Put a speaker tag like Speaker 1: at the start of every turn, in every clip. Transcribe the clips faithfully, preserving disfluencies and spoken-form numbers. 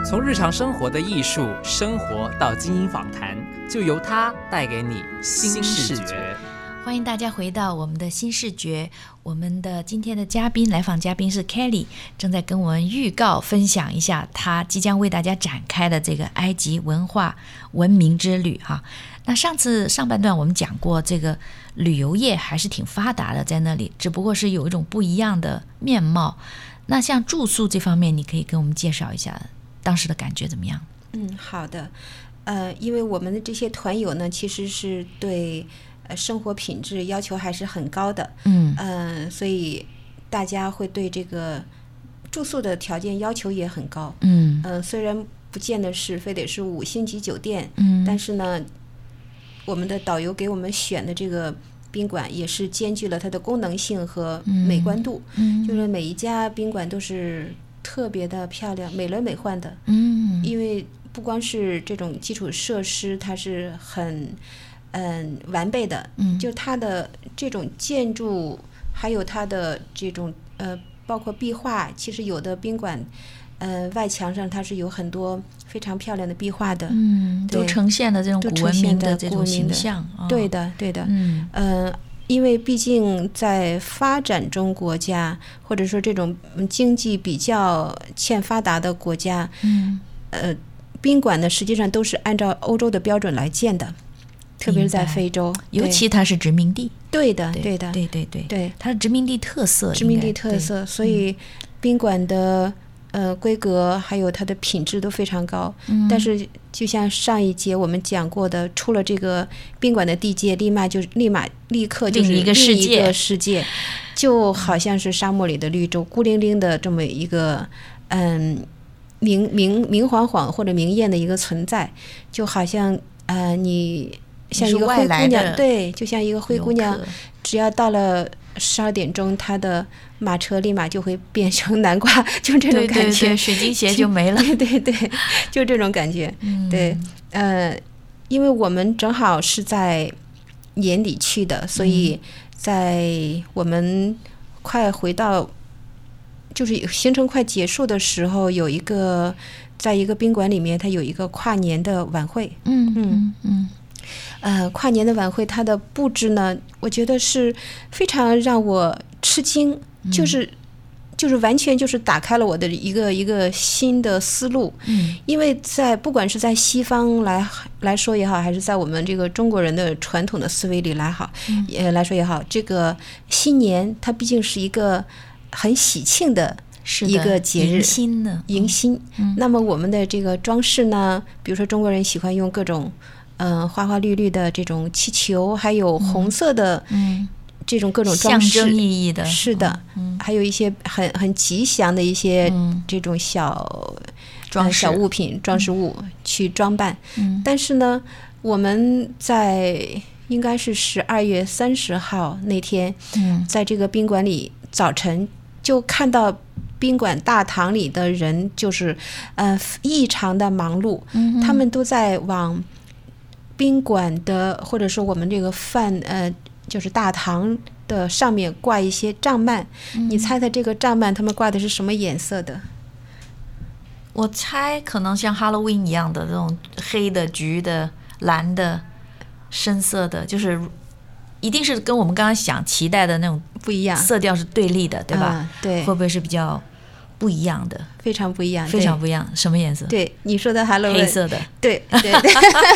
Speaker 1: 从日常生活的艺术生活到精英访谈，就由它带给你新视觉。
Speaker 2: 欢迎大家回到我们的新视觉，我们的今天的嘉宾来访嘉宾是 Kelly， 正在跟我们预告分享一下他即将为大家展开的这个埃及文化文明之旅哈。那上次上半段我们讲过，这个旅游业还是挺发达的在那里，只不过是有一种不一样的面貌。那像住宿这方面，你可以跟我们介绍一下当时的感觉怎么样？
Speaker 3: 嗯，好的。呃，因为我们的这些团友呢，其实是对呃生活品质要求还是很高的。
Speaker 2: 嗯，
Speaker 3: 呃，所以大家会对这个住宿的条件要求也很高。
Speaker 2: 嗯，
Speaker 3: 呃，虽然不见得是非得是五星级酒店，
Speaker 2: 嗯，
Speaker 3: 但是呢，我们的导游给我们选的这个宾馆也是兼具了它的功能性和美观度。
Speaker 2: 嗯，
Speaker 3: 就是每一家宾馆都是特别的漂亮，美轮美奂的。
Speaker 2: 嗯，
Speaker 3: 因为不光是这种基础设施，它是很嗯完备的，
Speaker 2: 嗯，
Speaker 3: 就它的这种建筑，还有它的这种呃，包括壁画，其实有的宾馆呃外墙上它是有很多非常漂亮的壁画的，
Speaker 2: 嗯，都呈现了这种古文明的这种形象。
Speaker 3: 哦、对的，对的，
Speaker 2: 嗯，
Speaker 3: 呃。因为毕竟在发展中国家，或者说这种经济比较欠发达的国家，
Speaker 2: 嗯，
Speaker 3: 呃，宾馆呢实际上都是按照欧洲的标准来建的，特别是在非洲，
Speaker 2: 尤其它是殖民地。
Speaker 3: 对的，
Speaker 2: 对
Speaker 3: 对的，
Speaker 2: 对对对
Speaker 3: 对，
Speaker 2: 它是殖民地特色，
Speaker 3: 殖民地特色，所以宾馆的呃规格还有它的品质都非常高。
Speaker 2: 嗯，
Speaker 3: 但是就像上一节我们讲过的，出了这个宾馆的地界，立马就立马立刻就是
Speaker 2: 另一个世界，
Speaker 3: 另一个世界，就好像是沙漠里的绿洲，孤零零的这么一个嗯明明明晃晃或者明艳的一个存在，就好像呃你像一个灰姑娘，对，就像一个灰姑娘，只要到了十二点钟，她的马车立马就会变成南瓜，就这种感觉，
Speaker 2: 对对对，水晶鞋就没了，
Speaker 3: 对对对，就这种感觉。
Speaker 2: 嗯、
Speaker 3: 对，呃，因为我们正好是在年底去的，所以在我们快回到，就是行程快结束的时候，有一个在一个宾馆里面，它有一个跨年的晚会。
Speaker 2: 嗯嗯嗯。
Speaker 3: 呃，跨年的晚会，它的布置呢，我觉得是非常让我吃惊，
Speaker 2: 嗯、
Speaker 3: 就是就是完全就是打开了我的一个一个新的思路。
Speaker 2: 嗯，
Speaker 3: 因为在不管是在西方来来说也好，还是在我们这个中国人的传统的思维里来好，
Speaker 2: 嗯、
Speaker 3: 也来说也好，这个新年它毕竟是一个很喜庆的一个节日，
Speaker 2: 迎新的
Speaker 3: 迎新。
Speaker 2: 嗯、
Speaker 3: 那么我们的这个装饰呢，比如说中国人喜欢用各种嗯、呃，花花绿绿的这种气球，还有红色的，
Speaker 2: 嗯，
Speaker 3: 这种各种装饰，
Speaker 2: 象征意义的，
Speaker 3: 是的，
Speaker 2: 嗯，
Speaker 3: 还有一些很很吉祥的一些这种小装、嗯、小物品、装饰物去装扮。
Speaker 2: 嗯，
Speaker 3: 但是呢，我们在应该是十二月三十号那天，
Speaker 2: 嗯，
Speaker 3: 在这个宾馆里早晨就看到宾馆大堂里的人就是呃异常的忙碌，
Speaker 2: 嗯，
Speaker 3: 他们都在往宾馆的或者说我们这个饭呃就是大堂的上面挂一些帐幔。嗯，你猜猜这个帐幔他们挂的是什么颜色的？
Speaker 2: 我猜可能像 Halloween 一样的这种黑的、橘的、蓝的、深色的，就是一定是跟我们刚刚想期待的那种
Speaker 3: 不一样，
Speaker 2: 色调是对立的，对吧？
Speaker 3: 嗯，对，
Speaker 2: 会不会是比较不一样的？
Speaker 3: 非常不一样，
Speaker 2: 非常不一样。什么颜色？
Speaker 3: 对，你说的 Halloween
Speaker 2: 黑色的，
Speaker 3: 对对对，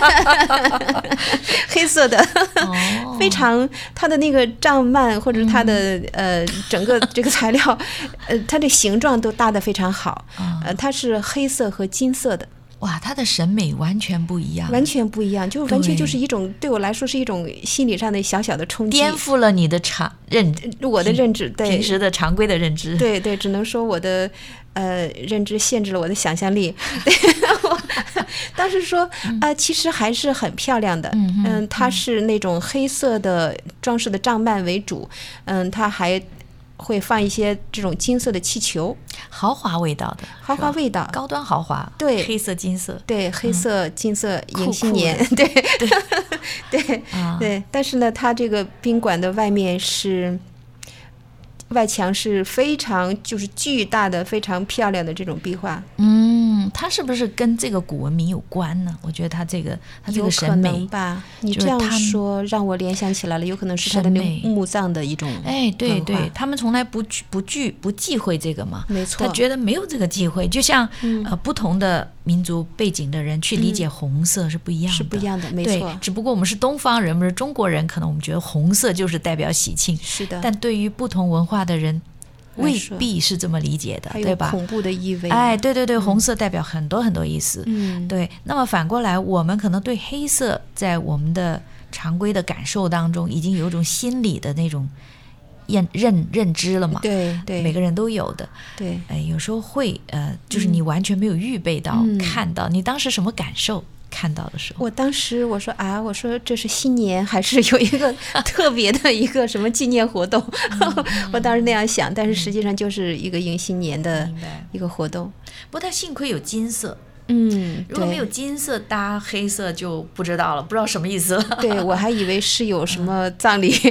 Speaker 3: 黑色的，
Speaker 2: 哦，
Speaker 3: 非常它的那个帐幔或者它的、嗯、呃整个这个材料，呃它的形状都搭得非常好，
Speaker 2: 嗯、
Speaker 3: 呃它是黑色和金色的。
Speaker 2: 哇，他的审美完全不一样，
Speaker 3: 完全不一样，就完全就是一种对我来说是一种心理上的小小的冲击，
Speaker 2: 颠覆了你的常认
Speaker 3: 我的认知，对
Speaker 2: 平时的常规的认知，
Speaker 3: 对对，只能说我的呃认知限制了我的想象力。当时说啊、呃，其实还是很漂亮的，嗯、呃，它是那种黑色的装饰的帐幔为主，嗯、呃，它还会放一些这种金色的气球，
Speaker 2: 豪华味道的，
Speaker 3: 豪华味道，
Speaker 2: 高端豪华，
Speaker 3: 对，
Speaker 2: 黑色金色，
Speaker 3: 对，黑色、嗯、金色迎新年，
Speaker 2: 酷酷
Speaker 3: 对对对、
Speaker 2: 啊、
Speaker 3: 对。但是呢，它这个宾馆的外面是外墙是非常就是巨大的、非常漂亮的这种壁画。
Speaker 2: 嗯，它是不是跟这个古文明有关呢？我觉得它这个它这个审美
Speaker 3: 有可能吧。你
Speaker 2: 就是
Speaker 3: 这样
Speaker 2: 他们
Speaker 3: 说让我联想起来了，有可能是他的那
Speaker 2: 审美
Speaker 3: 种墓葬的一种文化。
Speaker 2: 哎，对对，他们从来不惧不惧不忌讳这个嘛，
Speaker 3: 没错
Speaker 2: 他觉得没有这个忌讳，就像、
Speaker 3: 嗯
Speaker 2: 呃不同的民族背景的人去理解红色是不一样的，
Speaker 3: 是不一样的，没
Speaker 2: 对
Speaker 3: 错，
Speaker 2: 只不过我们是东方人，我们是中国人，可能我们觉得红色就是代表喜庆，
Speaker 3: 是的，
Speaker 2: 但对于不同文化的人未
Speaker 3: 来说
Speaker 2: 必是这么理解的，
Speaker 3: 还有
Speaker 2: 对吧？
Speaker 3: 恐怖的意味。
Speaker 2: 哎，对对对，红色代表很多很多意思。
Speaker 3: 嗯，
Speaker 2: 对。那么反过来，我们可能对黑色在我们的常规的感受当中，已经有一种心理的那种认认认知了嘛？
Speaker 3: 对对，
Speaker 2: 每个人都有的。
Speaker 3: 对，
Speaker 2: 哎，有时候会呃，就是你完全没有预备到、
Speaker 3: 嗯
Speaker 2: 看到，你当时什么感受？看到的时候，
Speaker 3: 我当时我说啊，我说这是新年还是有一个特别的一个什么纪念活动？我当时那样想，但是实际上就是一个迎新年的
Speaker 2: 明白
Speaker 3: 一个活动。
Speaker 2: 不过它幸亏有金色，
Speaker 3: 嗯，
Speaker 2: 如果没有
Speaker 3: 对
Speaker 2: 金色搭黑色就不知道了，不知道什么意思了。
Speaker 3: 对，我还以为是有什么葬礼。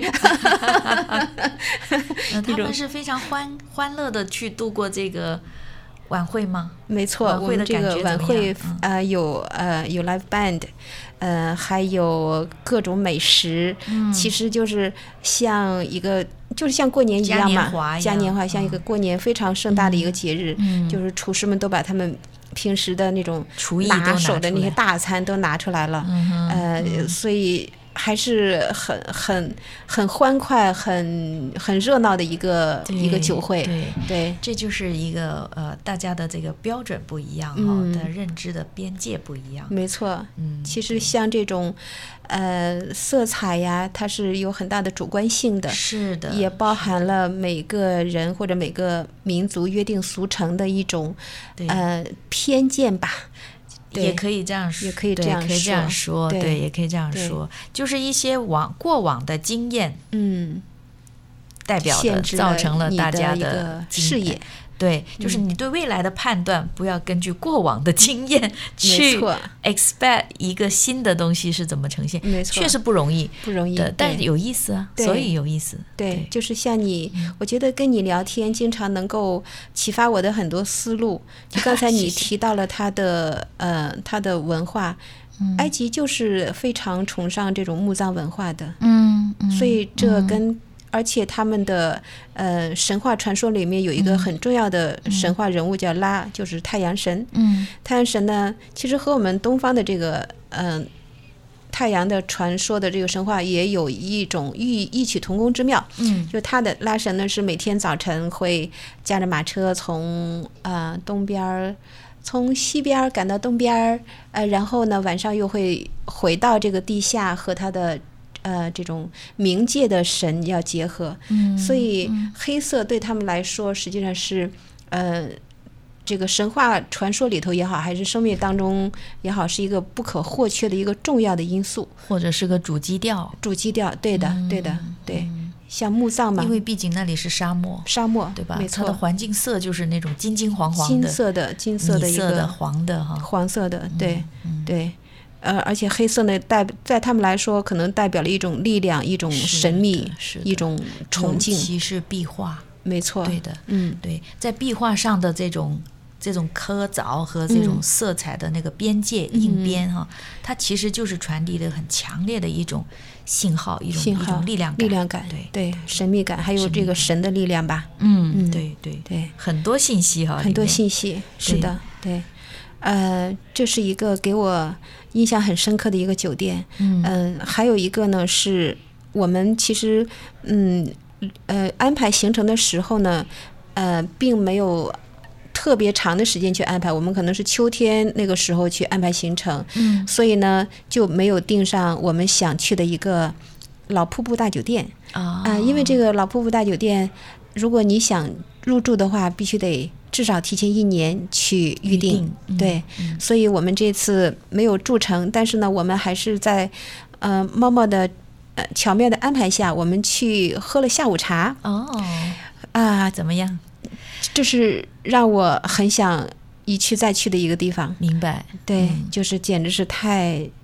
Speaker 2: 呃他们是非常欢欢乐的去度过这个晚会吗？
Speaker 3: 没错，
Speaker 2: 晚会的
Speaker 3: 我们这个
Speaker 2: 感觉怎么
Speaker 3: 晚会
Speaker 2: 样嗯
Speaker 3: 呃有呃有 live band，呃还有各种美食，
Speaker 2: 嗯
Speaker 3: 其实就是像一个就是像过年一
Speaker 2: 嘉
Speaker 3: 样嘛，
Speaker 2: 年华一样
Speaker 3: 嘉年华像一个过年非常盛大的一个节日，
Speaker 2: 嗯
Speaker 3: 就是厨师们都把他们平时的那种
Speaker 2: 厨艺都拿
Speaker 3: 拿手的那些
Speaker 2: 出来
Speaker 3: 大餐都拿出来了，
Speaker 2: 嗯哼
Speaker 3: 呃，所以还是很很很欢快、很很热闹的一个
Speaker 2: 对
Speaker 3: 一个酒会，
Speaker 2: 对
Speaker 3: 对
Speaker 2: 这就是一个呃，大家的这个标准不一样哈、
Speaker 3: 嗯
Speaker 2: 的认知的边界不一样。
Speaker 3: 没错，
Speaker 2: 嗯，
Speaker 3: 其实像这种，呃，色彩呀，它是有很大的主观性的，
Speaker 2: 是的，
Speaker 3: 也包含了每个人或者每个民族约定俗成的一种
Speaker 2: 对
Speaker 3: 呃偏见吧。对
Speaker 2: 也可以这样说，
Speaker 3: 也可以这样
Speaker 2: 对可以这样说，
Speaker 3: 说对
Speaker 2: 对，也可以这样
Speaker 3: 对
Speaker 2: 说，就是一些往过往的经验
Speaker 3: 嗯，
Speaker 2: 代表的，
Speaker 3: 限制
Speaker 2: 造成了
Speaker 3: 你
Speaker 2: 大家
Speaker 3: 的一个
Speaker 2: 的经
Speaker 3: 视野。
Speaker 2: 对，就是你对未来的判断，不要根据过往的经验去
Speaker 3: 错
Speaker 2: expect 一个新的东西是怎么呈现，
Speaker 3: 没错
Speaker 2: 确实不容易
Speaker 3: 不容易
Speaker 2: 的，但
Speaker 3: 对
Speaker 2: 有意思啊，
Speaker 3: 对
Speaker 2: 所以有意思。
Speaker 3: 对，就是像你，我觉得跟你聊天经常能够启发我的很多思路。就刚才你
Speaker 2: 谢谢
Speaker 3: 提到了他的呃他的文化，埃及就是非常崇尚这种墓葬文化的，
Speaker 2: 嗯嗯，
Speaker 3: 所以这跟、而且他们的呃神话传说里面有一个很重要的神话人物叫拉，就是太阳神。
Speaker 2: 嗯
Speaker 3: 太阳神呢，其实和我们东方的这个嗯、呃太阳的传说的这个神话也有一种异异曲同工之妙。
Speaker 2: 嗯
Speaker 3: 就他的拉神呢，是每天早晨会驾着马车从呃东边儿，从西边儿赶到东边儿，呃，然后呢晚上又会回到这个地下和他的呃这种冥界的神要结合。
Speaker 2: 嗯，
Speaker 3: 所以黑色对他们来说实际上是呃。这个神话传说里头也好，还是生命当中也好，是一个不可或缺的一个重要的因素，
Speaker 2: 或者是个主基调，
Speaker 3: 主基调。对的，对的，对。像墓葬嘛，
Speaker 2: 因为毕竟那里是沙漠，
Speaker 3: 沙漠，
Speaker 2: 对吧？
Speaker 3: 没错，
Speaker 2: 它的环境色就是那种金金黄黄
Speaker 3: 金
Speaker 2: 的、
Speaker 3: 色的、金色的一
Speaker 2: 米色的、
Speaker 3: 个
Speaker 2: 黄的哈。
Speaker 3: 黄色的，对
Speaker 2: 嗯
Speaker 3: 对。呃，而且黑色呢，代在他们来说，可能代表了一种力量、一种
Speaker 2: 是
Speaker 3: 神秘
Speaker 2: 的、是的
Speaker 3: 一种崇
Speaker 2: 尤
Speaker 3: 敬。
Speaker 2: 其是壁画，
Speaker 3: 没错，
Speaker 2: 对的，
Speaker 3: 嗯，
Speaker 2: 对，在壁画上的这种这种刻凿和这种色彩的那个边界、
Speaker 3: 嗯
Speaker 2: 印边哈，它其实就是传递的很强烈的一种信号，一种一
Speaker 3: 信号、
Speaker 2: 种力量感，
Speaker 3: 力量感，
Speaker 2: 对
Speaker 3: 对，神秘感，还有这个神的力量吧，
Speaker 2: 嗯，
Speaker 3: 嗯
Speaker 2: 对对
Speaker 3: 对，
Speaker 2: 很多信息哈，
Speaker 3: 很多
Speaker 2: 里面
Speaker 3: 信息，是的，对。呃，这是一个给我印象很深刻的一个酒店。
Speaker 2: 嗯
Speaker 3: 嗯、还有一个呢，是我们其实嗯呃安排行程的时候呢，呃，并没有特别长的时间去安排，我们可能是秋天那个时候去安排行程，
Speaker 2: 嗯
Speaker 3: 所以呢就没有订上我们想去的一个老瀑布大酒店
Speaker 2: 啊
Speaker 3: 啊、因为这个老瀑布大酒店，如果你想入住的话，必须得至少提前一年去预定，
Speaker 2: 预定嗯
Speaker 3: 对、所以我们这次没有住成，但是呢，我们还是在呃猫猫的呃巧妙的安排下，我们去喝了下午茶
Speaker 2: 哦，
Speaker 3: 啊，
Speaker 2: 怎么样？
Speaker 3: 这是让我很想一去再去的一个地方。
Speaker 2: 明白，
Speaker 3: 对，
Speaker 2: 嗯
Speaker 3: 就是简直是太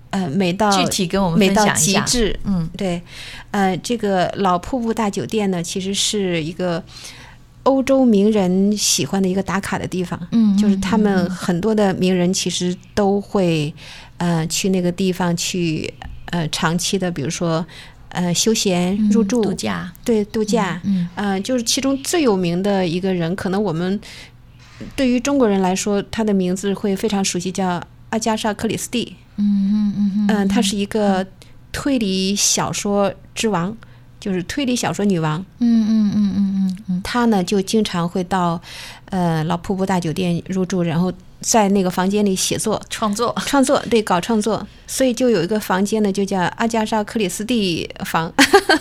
Speaker 3: 呃美到
Speaker 2: 具体跟我们
Speaker 3: 美到
Speaker 2: 分享一下。
Speaker 3: 极致。
Speaker 2: 嗯，
Speaker 3: 对，呃，这个老瀑布大酒店呢，其实是一个欧洲名人喜欢的一个打卡的地方。
Speaker 2: 嗯，
Speaker 3: 就是他们很多的名人其实都会呃去那个地方去呃长期的，比如说呃休闲入住、
Speaker 2: 嗯、度假，
Speaker 3: 对度假，
Speaker 2: 嗯，
Speaker 3: 嗯呃，就是其中最有名的一个人，可能我们对于中国人来说，他的名字会非常熟悉，叫阿加莎·克里斯蒂。
Speaker 2: 嗯嗯嗯嗯，
Speaker 3: 嗯，她是一个推理小说之王，就是推理小说女王。
Speaker 2: 嗯嗯嗯嗯嗯嗯，
Speaker 3: 她呢就经常会到呃老瀑布大酒店入住，然后在那个房间里写作、
Speaker 2: 创作，
Speaker 3: 创作，对，搞创作。所以就有一个房间呢，就叫阿加莎·克里斯蒂房。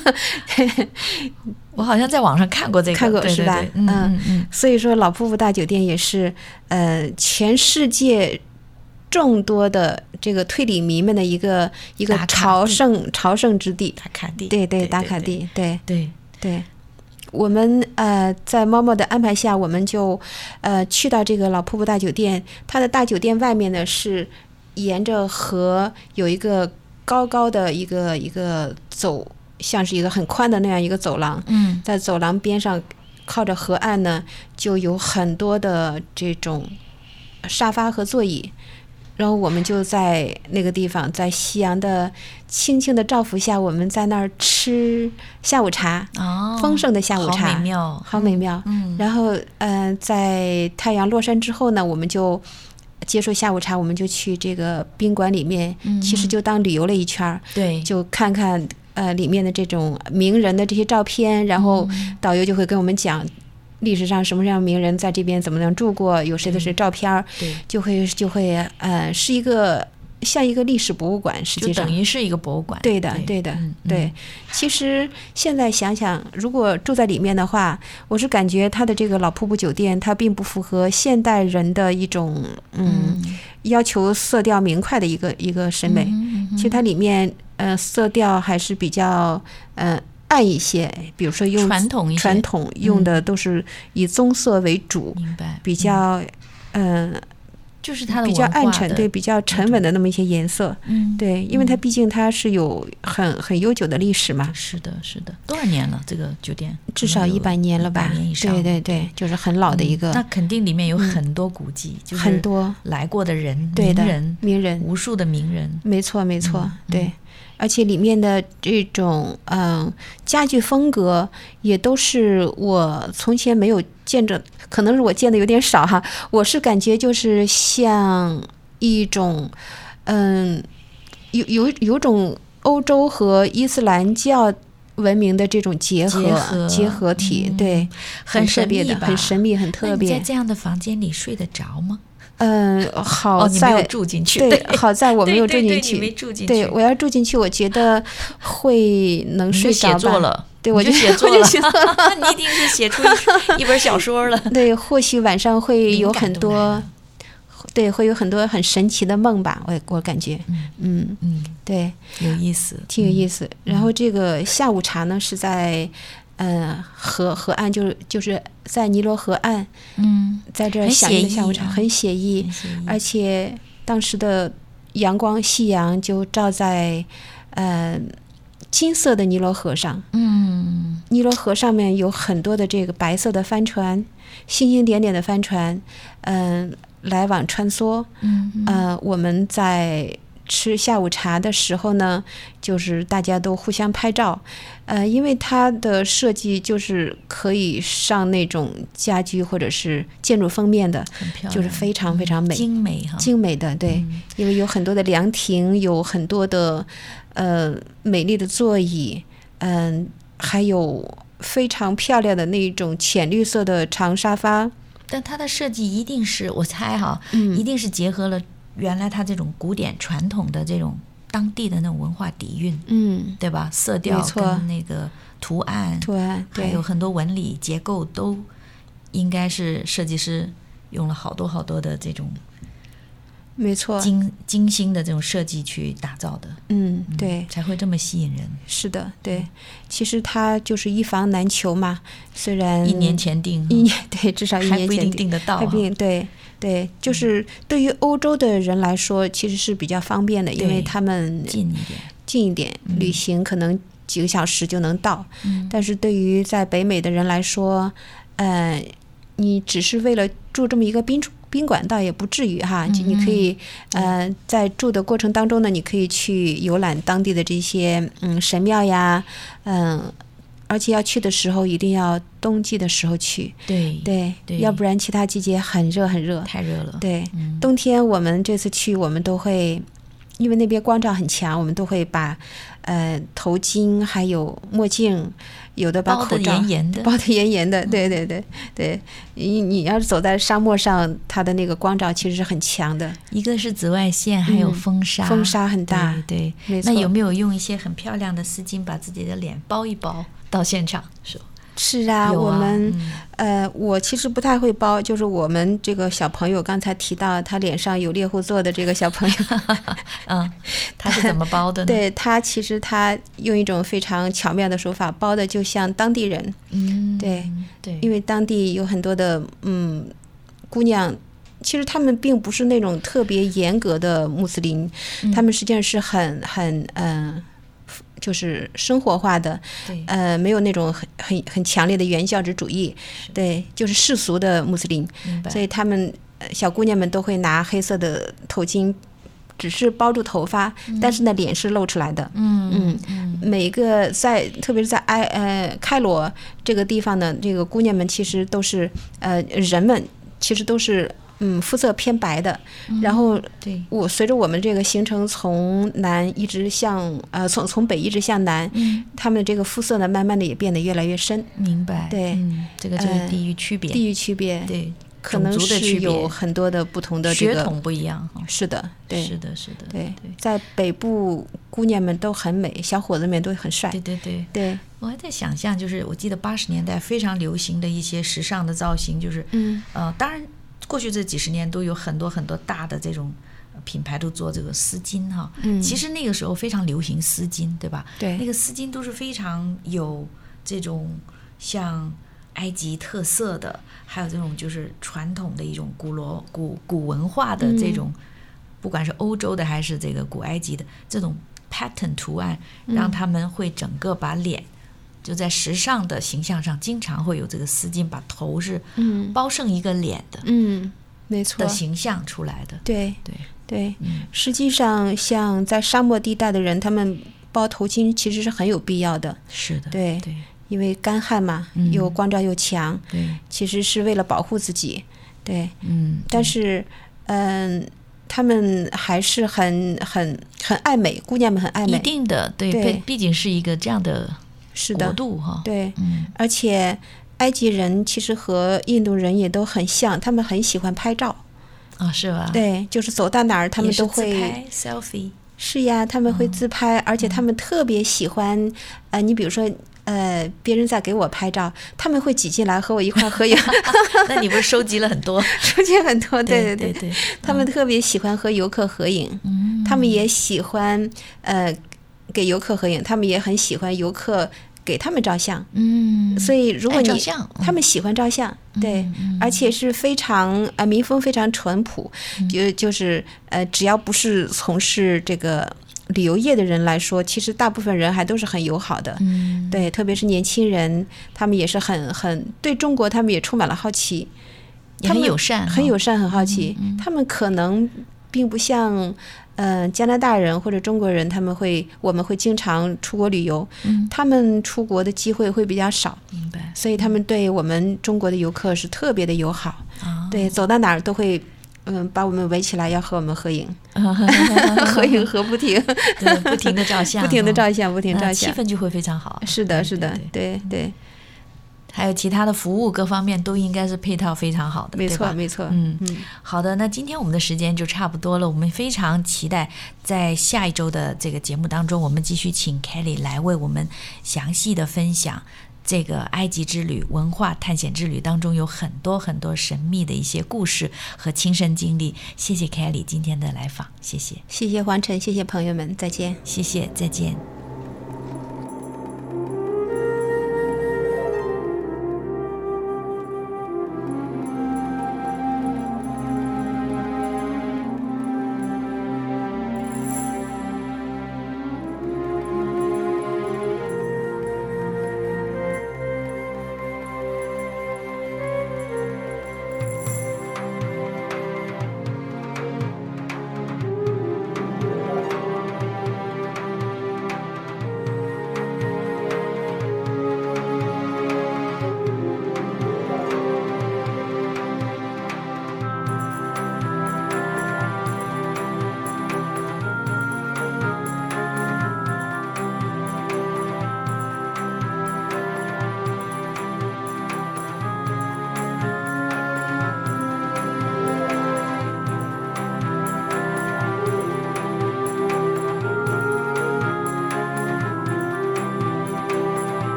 Speaker 2: 我好像在网上看过这个，
Speaker 3: 看过
Speaker 2: 对对对
Speaker 3: 是吧？
Speaker 2: 嗯嗯嗯，
Speaker 3: 所以说老瀑布大酒店也是呃全世界众多的这个推理迷们的一个一个
Speaker 2: 打卡
Speaker 3: 朝圣朝圣之地。
Speaker 2: 打卡地，
Speaker 3: 对对，
Speaker 2: 对
Speaker 3: 打卡地，对
Speaker 2: 对，
Speaker 3: 对。我们呃在猫猫的安排下，我们就呃去到这个老瀑布大酒店。它的大酒店外面呢是沿着河有一个高高的一个一个走，像是一个很宽的那样一个走廊。
Speaker 2: 嗯，
Speaker 3: 在走廊边上靠着河岸呢，就有很多的这种沙发和座椅。然后我们就在那个地方，在夕阳的轻轻的照拂下，我们在那儿吃下午茶，
Speaker 2: 哦，
Speaker 3: 丰盛的下午茶，
Speaker 2: 好美妙，
Speaker 3: 好美妙。
Speaker 2: 嗯，
Speaker 3: 然后，嗯、呃，在太阳落山之后呢，我们就接受下午茶，我们就去这个宾馆里面，
Speaker 2: 嗯、
Speaker 3: 其实就当旅游了一圈，
Speaker 2: 对，
Speaker 3: 就看看呃里面的这种名人的这些照片，然后导游就会跟我们讲。历史上什么样名人在这边怎么样住过，有谁的谁照片，
Speaker 2: 对，
Speaker 3: 就会就会呃是一个像一个历史博物馆，实际上
Speaker 2: 就等于是一个博物馆。
Speaker 3: 对的，
Speaker 2: 对,
Speaker 3: 对的，
Speaker 2: 嗯、
Speaker 3: 对。其实现在想想，如果住在里面的话，我是感觉它的这个老瀑布酒店，它并不符合现代人的一种嗯, 嗯要求色调明快的一个一个审美。
Speaker 2: 嗯嗯、
Speaker 3: 其实它里面呃色调还是比较呃。暗一些，比如说用
Speaker 2: 传统一些
Speaker 3: 传统用的都是以棕色为主，
Speaker 2: 明白？
Speaker 3: 比较，嗯、呃，
Speaker 2: 就是它的
Speaker 3: 比较暗沉，对，比较沉稳的那么一些颜色，
Speaker 2: 嗯，
Speaker 3: 对，因为它毕竟它是有很很悠久的历史嘛。
Speaker 2: 是的，是的，多少年了？这个酒店
Speaker 3: 至少一百年了吧？
Speaker 2: 一百年以上，
Speaker 3: 对对对，就是很老的一个。
Speaker 2: 嗯、那肯定里面有很多古迹，嗯、就是
Speaker 3: 很多
Speaker 2: 来过的人，
Speaker 3: 对的
Speaker 2: 名人，
Speaker 3: 名人，
Speaker 2: 无数的名人，
Speaker 3: 没错没错，
Speaker 2: 嗯、
Speaker 3: 对。
Speaker 2: 嗯
Speaker 3: 而且里面的这种嗯、呃、家具风格也都是我从前没有见着，可能是我见的有点少哈。我是感觉就是像一种嗯有有有种欧洲和伊斯兰教文明的这种结合
Speaker 2: 结合,
Speaker 3: 结合体，
Speaker 2: 嗯、
Speaker 3: 对，
Speaker 2: 很
Speaker 3: 特别的，很神秘，很特别。
Speaker 2: 那你在这样的房间里睡得着吗？
Speaker 3: 嗯，好在、
Speaker 2: 哦、你没有住进去，
Speaker 3: 对，好在我没有住进去。
Speaker 2: 对对对你没住进去。
Speaker 3: 对，我要住进去，我觉得会能睡着吧。
Speaker 2: 你就写作了，
Speaker 3: 对，我
Speaker 2: 就写作
Speaker 3: 了。
Speaker 2: 你一定是写出一, 一本小说了。
Speaker 3: 对，或许晚上会有很多，对，会有很多很神奇的梦吧。我我感觉，
Speaker 2: 嗯
Speaker 3: 嗯
Speaker 2: 嗯，
Speaker 3: 对，
Speaker 2: 有意思，
Speaker 3: 挺有意思。
Speaker 2: 嗯、
Speaker 3: 然后这个下午茶呢是在。呃，河河岸就是就是在尼罗河岸，
Speaker 2: 嗯，
Speaker 3: 在这儿享用的下午茶，很写意，
Speaker 2: 很写意，
Speaker 3: 而且当时的阳光夕阳就照在呃金色的尼罗河上，
Speaker 2: 嗯，
Speaker 3: 尼罗河上面有很多的这个白色的帆船，星星点点的帆船，嗯、呃，来往穿梭，
Speaker 2: 嗯，
Speaker 3: 呃，我们在吃下午茶的时候呢，就是大家都互相拍照，呃，因为它的设计就是可以上那种家居或者是建筑封面的，
Speaker 2: 很漂亮，
Speaker 3: 就是非常非常美，
Speaker 2: 精美哈，
Speaker 3: 精美的，对，
Speaker 2: 嗯、
Speaker 3: 因为有很多的凉亭，有很多的呃美丽的座椅，嗯、呃，还有非常漂亮的那种浅绿色的长沙发。
Speaker 2: 但它的设计一定是我猜哈，
Speaker 3: 嗯，
Speaker 2: 一定是结合了。原来它这种古典传统的这种当地的那种文化底蕴，
Speaker 3: 嗯，
Speaker 2: 对吧？色调跟那个图案，
Speaker 3: 图案
Speaker 2: 还有很多纹理结构，都应该是设计师用了好多好多的这种，
Speaker 3: 没错，
Speaker 2: 精精心的这种设计去打造的。
Speaker 3: 嗯，对，
Speaker 2: 嗯，才会这么吸引人。
Speaker 3: 是的，对，其实它就是一房难求嘛，虽然
Speaker 2: 一年前订，
Speaker 3: 一年对，至少一年前
Speaker 2: 还不一定订得到，
Speaker 3: 还不一定对。 对，就是对于欧洲的人来说，其实是比较方便的，因为他们
Speaker 2: 近一点，
Speaker 3: 近一点，
Speaker 2: 嗯、
Speaker 3: 旅行可能几个小时就能到。
Speaker 2: 嗯、
Speaker 3: 但是对于在北美的人来说，呃，你只是为了住这么一个宾宾馆，倒也不至于哈。嗯、你可以呃，在住的过程当中呢，你可以去游览当地的这些嗯神庙呀，嗯。而且要去的时候一定要冬季的时候去，
Speaker 2: 对
Speaker 3: 对对，要不然其他季节很热很热，
Speaker 2: 太热了。
Speaker 3: 对，
Speaker 2: 嗯、
Speaker 3: 冬天我们这次去，我们都会，因为那边光照很强，我们都会把呃头巾还有墨镜，有的把口罩
Speaker 2: 包得严严的，
Speaker 3: 包得严严的，对对对对。你你要是走在沙漠上，它的那个光照其实是很强的，
Speaker 2: 一个是紫外线，还有风沙，
Speaker 3: 嗯、风沙很大，
Speaker 2: 对对。
Speaker 3: 没错。
Speaker 2: 那有没有用一些很漂亮的丝巾把自己的脸包一包？到现场是
Speaker 3: 是啊，
Speaker 2: 啊
Speaker 3: 我们、
Speaker 2: 嗯、
Speaker 3: 呃，我其实不太会包，就是我们这个小朋友刚才提到他脸上有猎户座的这个小朋友，
Speaker 2: 嗯，他是怎么包的呢？
Speaker 3: 对他其实他用一种非常巧妙的手法包的，就像当地人，
Speaker 2: 嗯，
Speaker 3: 对
Speaker 2: 对，
Speaker 3: 因为当地有很多的嗯姑娘。其实他们并不是那种特别严格的穆斯林，
Speaker 2: 嗯、
Speaker 3: 他们实际上是很很嗯。呃就是生活化的，呃，没有那种很很很强烈的原教旨主义，对，就是世俗的穆斯林，所以他们小姑娘们都会拿黑色的头巾，只是包住头发，嗯、但是呢，脸是露出来的。
Speaker 2: 嗯
Speaker 3: 嗯，
Speaker 2: 嗯
Speaker 3: 每一个在，特别是在埃呃开罗这个地方呢，这个姑娘们其实都是呃人们其实都是。嗯，肤色偏白的，
Speaker 2: 嗯、
Speaker 3: 然后
Speaker 2: 对
Speaker 3: 我随着我们这个行程从南一直向呃从从北一直向南，
Speaker 2: 嗯，
Speaker 3: 他们这个肤色呢，慢慢的也变得越来越深。
Speaker 2: 明白，
Speaker 3: 对，
Speaker 2: 嗯，这个就是地域区别，
Speaker 3: 呃、地域区别，
Speaker 2: 对，
Speaker 3: 可能是有很多的不同的这个
Speaker 2: 血统不一样。
Speaker 3: 是的，对，
Speaker 2: 是的，是的，
Speaker 3: 对，
Speaker 2: 对
Speaker 3: 在北部姑娘们都很美，小伙子们都很帅。
Speaker 2: 对对对
Speaker 3: 对。
Speaker 2: 我还在想象，就是我记得八十年代非常流行的一些时尚的造型，就是
Speaker 3: 嗯
Speaker 2: 呃，当然。过去这几十年都有很多很多大的这种品牌都做这个丝巾哈，
Speaker 3: 嗯，
Speaker 2: 其实那个时候非常流行丝巾，对吧？
Speaker 3: 对，
Speaker 2: 那个丝巾都是非常有这种像埃及特色的，还有这种就是传统的一种古罗古古文化的这种，嗯、不管是欧洲的还是这个古埃及的这种 pattern 图案，让他们会整个把脸。就在时尚的形象上，经常会有这个丝巾把头是包剩一个脸的，
Speaker 3: 嗯，没错
Speaker 2: 的形象出来的。
Speaker 3: 对
Speaker 2: 对
Speaker 3: 对，
Speaker 2: 嗯，
Speaker 3: 实际上像在沙漠地带的人，他们包头巾其实是很有必要的。
Speaker 2: 是的，
Speaker 3: 对
Speaker 2: 对，
Speaker 3: 因为干旱嘛，
Speaker 2: 嗯、
Speaker 3: 又光照又强，
Speaker 2: 对，
Speaker 3: 其实是为了保护自己。对，
Speaker 2: 嗯，
Speaker 3: 但是嗯。呃他们还是很很很爱美，姑娘们很爱美，
Speaker 2: 一定的，对，
Speaker 3: 对，
Speaker 2: 毕竟是一个这样的国度哈，
Speaker 3: 对，
Speaker 2: 嗯，
Speaker 3: 而且埃及人其实和印度人也都很像，他们很喜欢拍照，
Speaker 2: 啊、哦，是吧？
Speaker 3: 对，就是走到哪儿他们都会
Speaker 2: 自拍 selfie，
Speaker 3: 是呀，他们会自拍，嗯、而且他们特别喜欢，呃，你比如说。呃，别人在给我拍照，他们会挤进来和我一块合影。
Speaker 2: 那你不是收集了很多？
Speaker 3: 收集很多，对
Speaker 2: 对
Speaker 3: 对
Speaker 2: 对, 对, 对，
Speaker 3: 他们特别喜欢和游客合影，
Speaker 2: 嗯，
Speaker 3: 他们也喜欢呃给游客合影，他们也很喜欢游客给他们照相，
Speaker 2: 嗯，
Speaker 3: 所以如果你
Speaker 2: 照相、嗯、
Speaker 3: 他们喜欢照相，对，
Speaker 2: 嗯、
Speaker 3: 而且是非常呃民风非常淳朴，
Speaker 2: 嗯、
Speaker 3: 就就是呃只要不是从事这个。旅游业的人来说，其实大部分人还都是很友好的，
Speaker 2: 嗯，
Speaker 3: 对，特别是年轻人，他们也是很很对中国，他们也充满了好奇，
Speaker 2: 也很友善，
Speaker 3: 很友善，很好奇。
Speaker 2: 嗯嗯、
Speaker 3: 他们可能并不像呃加拿大人或者中国人，他们会我们会经常出国旅游，
Speaker 2: 嗯、
Speaker 3: 他们出国的机会会比较少，
Speaker 2: 明白？
Speaker 3: 所以他们对我们中国的游客是特别的友好，
Speaker 2: 哦、
Speaker 3: 对，走到哪儿都会。嗯，把我们围起来要和我们合影，合影合不停，
Speaker 2: 对，不停的照相，
Speaker 3: 不停的照相，不停照相，
Speaker 2: 气氛就会非常好。
Speaker 3: 是的，是的，对 对, 对, 对。
Speaker 2: 还有其他的服务各方面都应该是配套非常好的，
Speaker 3: 没错，没错。
Speaker 2: 嗯嗯，好的，那今天我们的时间就差不多了，我们非常期待在下一周的这个节目当中，我们继续请 Kelly 来为我们详细的分享。这个埃及之旅文化探险之旅当中有很多很多神秘的一些故事和亲身经历，谢谢 Kelly 今天的来访，谢谢，
Speaker 3: 谢谢黄晨，谢谢朋友们，再见，
Speaker 2: 谢谢，再见。